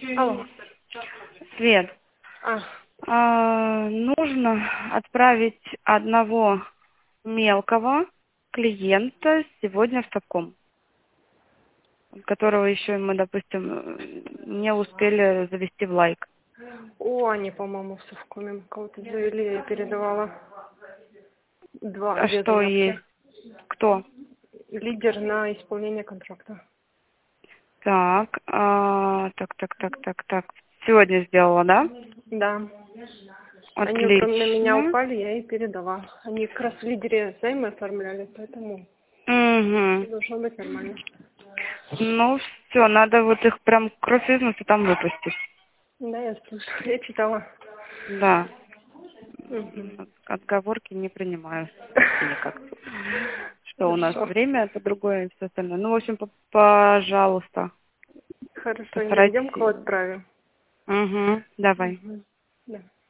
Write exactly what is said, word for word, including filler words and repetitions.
Алло. Свет, А, а, нужно отправить одного мелкого клиента сегодня в Совком, которого еще мы, допустим, не успели завести в лайк. о, они, по-моему, в Совкоме кого-то завели, я передавала. Два, А две что заявки. есть? Кто? Лидер на исполнение контракта. Так, а, так, так, так, так, так. Сегодня сделала, да? Да. Они утром на меня Отлично. упали, я ей передала. Они как раз в лидере займы оформляли, поэтому Угу. должно быть нормально. Ну, все, надо вот их прям кровь из носу там выпустить. Да, я слушаю, я читала. Да. Мгм. Отговорки не принимаю вообще никак. Что у нас Хорошо. время, это другое и все остальное. Ну, в общем, по- пожалуйста, Хорошо, не постарайтесь. найдем, кого отправим. Угу, давай. Мгм. Да.